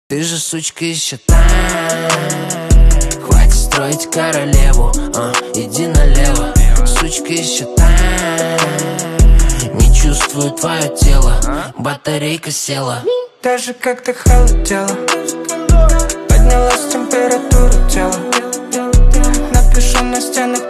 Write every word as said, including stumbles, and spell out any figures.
Ты же, сучка, еще та. Хватит строить королеву, а, иди налево. Сучка, еще та. Не чувствую твое тело, батарейка села. Даже как-то холодела, поднялась температура тела. Напишу на стенах